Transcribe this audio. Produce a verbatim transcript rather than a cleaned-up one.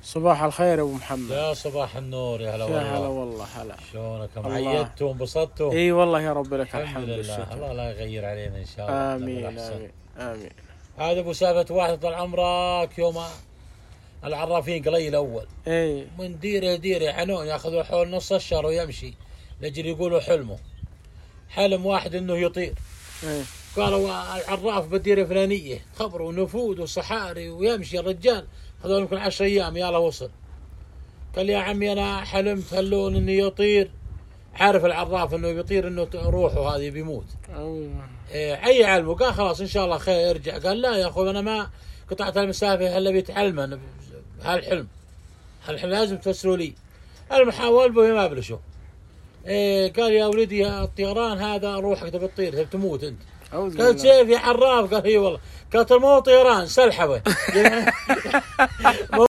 صباح الخير يا ابو محمد. يا صباح النور، يا هلا والله. يا هلا والله. هلا شلونك؟ عيدتوا وانبسطتوا؟ اي والله يا رب لك الحمد, الحمد لله. الله لا يغير علينا ان شاء الله. امين امين امين. هذا ابو سالفه واحد طال عمرك يوم العرافين قليل الاول. اي من ديره ديره حنون ياخذوا حول نص الشهر ويمشي لاجل يقولوا حلمه. حلم واحد انه يطير. اي قالوا العراف بالديره الفلانيه، خبروا نفود وصحاري ويمشي الرجال. هذول يمكن عشر ايام يلا وصل. قال يا عمي انا حلمت هاللون اني يطير. عارف العراف انه بيطير انه روحه هذه بيموت. ايوه. إيه عي علمه. قال خلاص ان شاء الله خير ارجع. قال لا يا اخوي انا ما قطعت المسافه هلا بيتعلم هالحلم. هالحلم لازم تفسروا لي. المحاول به ما بلشوا. إيه قال يا ولدي الطيران هذا روحك تبي تطير تبي تموت انت. قال كيف يا عراف؟ قال اي والله. قالت المو طيران سلحفه.